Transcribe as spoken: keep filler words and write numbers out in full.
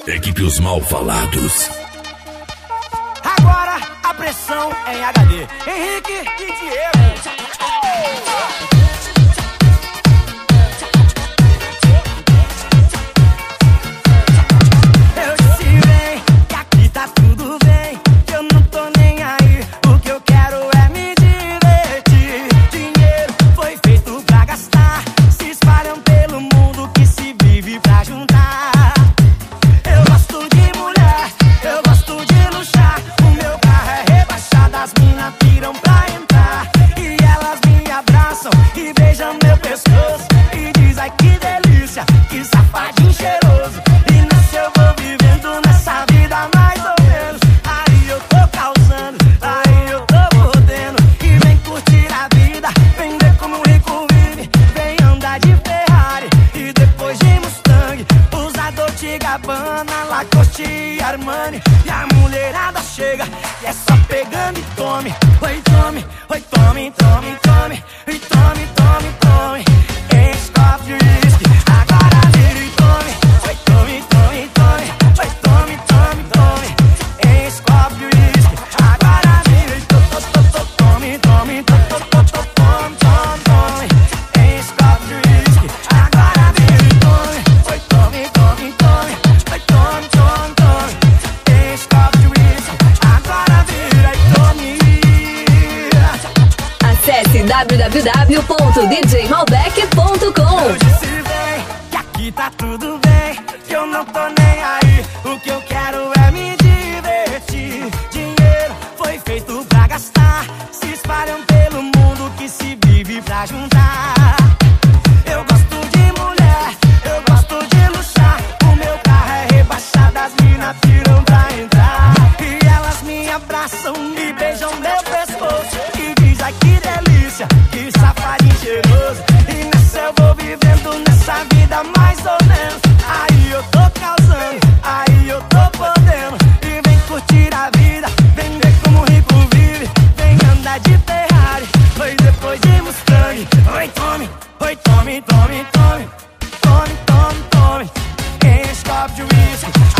Equipe Os Malfalados. Agora a pressão em H D. Henrique e Diego. Eu disse bem que aqui tá tudo bem, que eu não tô nem aí. O que eu quero é me divertir. Dinheiro foi feito pra gastar, se espalham pelo mundo que se vive pra juntar. Eu gosto de mulher, eu gosto de luxar. O meu carro é rebaixado, as minas tiram pra entrar. E elas me abraçam e beijam meu pescoço e diz ai que delícia, que safadinho cheiroso. E nessa eu vou vivendo nessa vida mais ou menos. Aí eu tô causando, aí eu tô podendo. E vem curtir a vida, vem ver como um rico vive. Vem andar de Ferrari e depois de Mustang, usa Dolce e Gabbana, Lacoste e Armani. E a mulherada chega e é só pegando e tome. Oi, tome, oi, tome, tome, tome. E tome, tome, tome. Enche copo de uísque, agora vira e tome. Oi, tome, tome, tome. Oi, tome, tome, tome. Enche copo de uísque, agora vira e to, to, to, to, tome, tome, to, to, to, to, tome, tome, tome. Enche copo de uísque, agora vira e tome. Oi, tome, tome, tome. Oi, tome, tome, tome. Enche copo de uísque, agora vira e tome. Acesse w w w ponto d j malbec ponto com. Eu disse bem que aqui tá tudo bem, que eu não tô nem aí. O que eu quero é me divertir. Dinheiro foi feito pra gastar, se espalham pelo mundo que se vive pra juntar. Eu gosto de mulher, eu gosto de luxar. O meu carro é rebaixado, as minas tiram pra entrar. E elas me abraçam e beijam meu pescoço e diz ai que delícia, que safadinho cheiroso. E nessa eu vou vivendo nessa vida mais ou menos. Aí eu tô causando, aí eu tô podendo. E vem curtir a vida, vem ver como o rico vive. Vem andar de Ferrari, foi depois de Mustang. Oi, tome, oi, tome, tome, tome. Tome, tome, tome. Enche copo de uísque,